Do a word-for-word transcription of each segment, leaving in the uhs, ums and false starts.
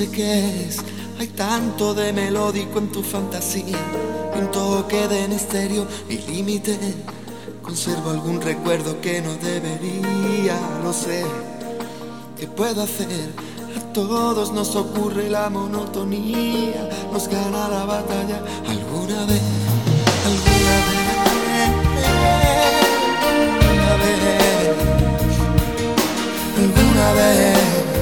sé qué es, hay tanto de melódico en tu fantasía, un toque de misterio y límite. Conservo algún recuerdo que no debería, lo sé. ¿Qué puedo hacer? A todos nos ocurre la monotonía, nos gana la batalla alguna vez, alguna vez, alguna vez, alguna vez.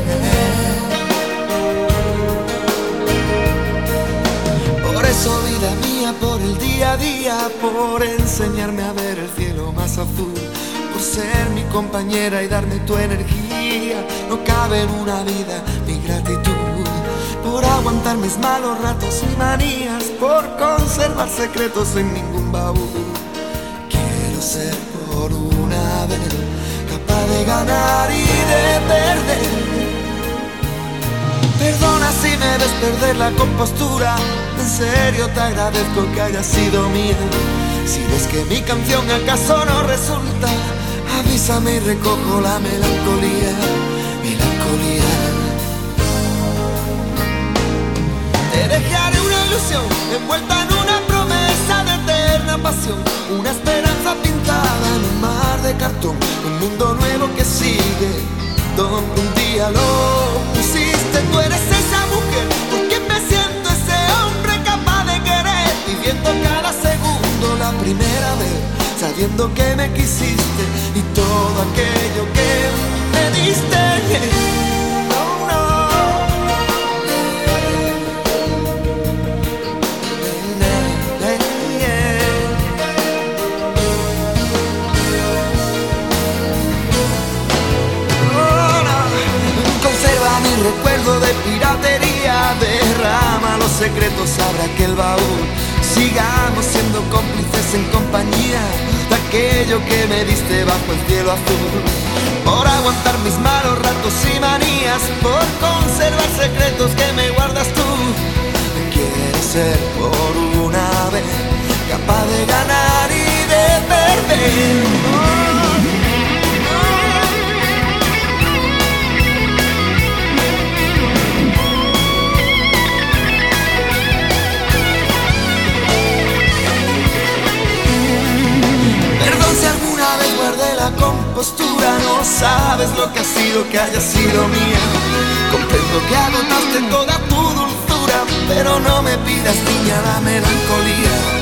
Por eso, vida mía, por el día a día, por enseñarme a ver el cielo más azul, por ser mi compañera y darme tu energía, no cabe en una vida mi gratitud, por aguantar mis malos ratos y manías, por conservar secretos en ningún baúl. Quiero ser por una vez capaz de ganar y de perder. Perdona si me ves perder la compostura, en serio te agradezco que hayas sido mía. Si ves que mi canción acaso no resulta, avísame y recojo la melancolía, melancolía. Te dejaré una ilusión envuelta en una promesa de eterna pasión, una esperanza pintada en un mar de cartón, un mundo nuevo que sigue, donde un día lo pusiste. Tú eres esa mujer por quien me siento ese hombre capaz de querer, viviendo cada segundo la primera vez, sabiendo que me quisiste y todo aquello que me diste. Oh, no. Oh, no. Conserva mi recuerdo de piratería, derrama los secretos, abre aquel baúl. Sigamos siendo cómplices en compañía de aquello que me diste bajo el cielo azul, por aguantar mis malos ratos y manías, por conservar secretos que me guardas tú. Quiero ser por una vez capaz de ganar y de perder. Oh. La compostura, no sabes lo que ha sido que haya sido mía. Comprendo que agotaste toda tu dulzura, pero no me pidas, niña, la melancolía.